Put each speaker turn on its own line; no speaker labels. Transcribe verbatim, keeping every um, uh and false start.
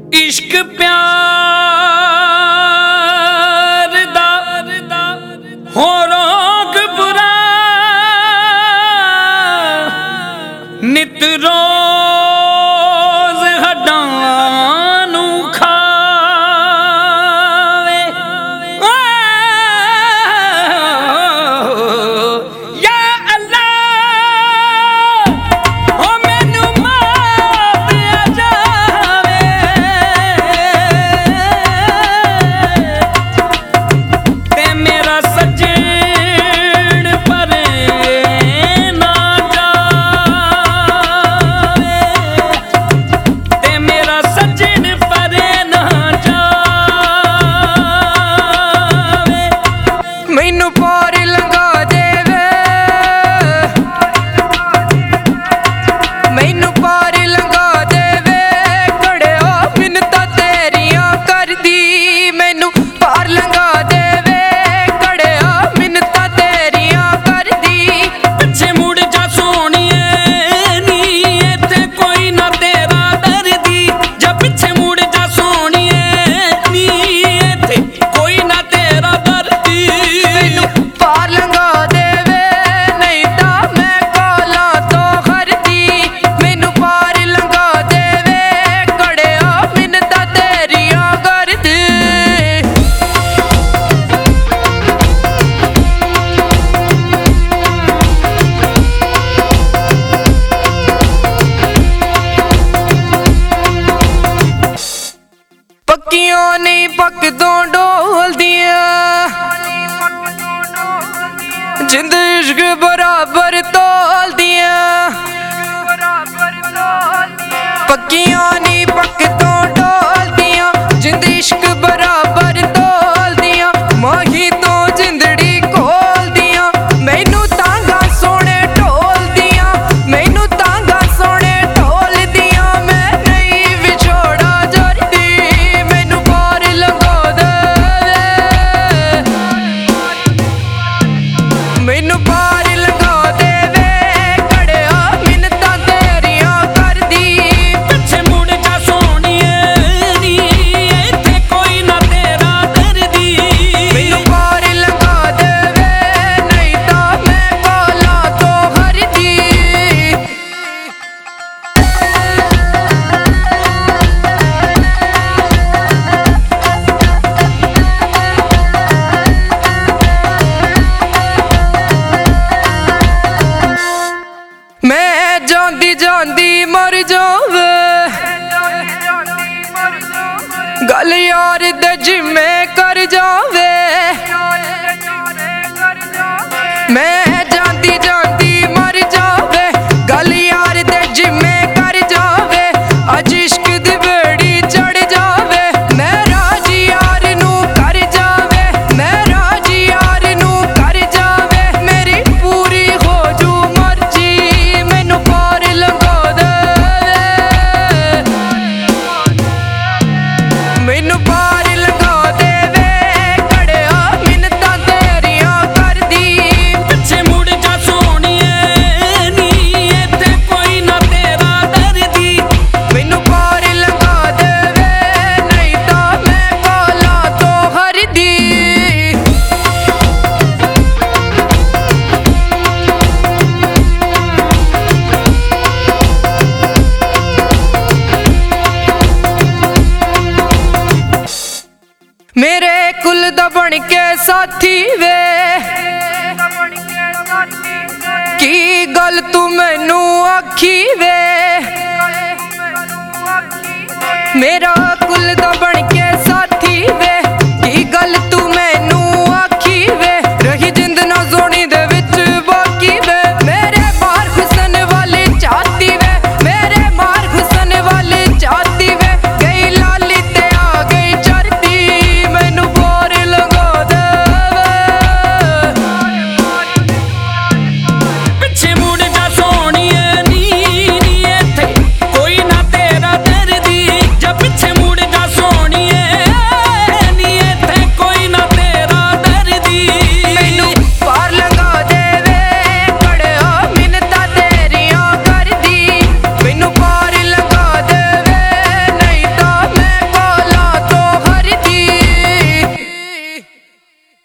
इश्क प्यार दा हो रोग बुरा नित रोज हड्डां नू खावे। या अल्लाह हो मैनू माफ आ जावे ते मेरा सजन परे ना जावे ते मेरा सजन परे ना जावे।
मैनू पार लंघा देवे मैनू पार लंघा देवे कड़िया मिन्नतां तेरियां करदी। मैनू पार लंघा देवे कड़िया मिन्नतां तेरियां करदी।
पिछे मुड़ जा सोहणिए नी इत्थे कोई ना तेरा डरदी। जा पिछे मुड़ जा सोहणिए नी इत्थे कोई ना तेरा डरदी।
मैनू पार लंघा देवे नहीं तां मैं कोलां तो खरदी। मैनू पार लंघा देवे कड़िया मिन्नतां तेरियां करदी। पक्कियां नहीं पकदों डोलदियां जिंद इश्क बराबर तोलदियां। पक्कियां नहीं पकदों डोलदियां जिंद इश्क बराबर तोलदियां। माही तो जिंदड़ी खोलदियां मैनू तांगा सोने ढोलदियां। मैनू तांगा सोने ढोलदियां मैं नहीं विछोड़ा जरदी। मैनू पार लंघा देवे मैनू पार लंघा देवे कड़िया मिन्नतां तेरियां करदी।
पिछे मुड़ जा सोहणिए नी इत्थे कोई ना तेरा डरदी।
मैनू पार लंघा देवे नहीं तां मैं कोलां तो खरदी। मैं जांदी जांदी मर जावे गल यार दे जिम्मे कर जावे। मैं जांदी जांदी मर जावे गल यार दे जिम्मे कर जावे। अज इश्क दी बेड़ी चढ़ जावे मैं राजी यार नू कर जावे। मैं राजी यार नू कर जावे मेरी पूरी हो जू मर्जी। मैनू पार लंघा देवे मैनू पार लंघा देवे कड़िया मिन्नतां तेरियां करदी।
पिछे मुड़ जा सोहणिए नी इत्थे कोई ना तेरा डरदी।
मैनू पार लंघा देवे नहीं तां मैं कोलां तो खरदी। मेरे कुल दा बन के साथी वे की गल तू मैनू आखी वे। मेरा कुल दा बन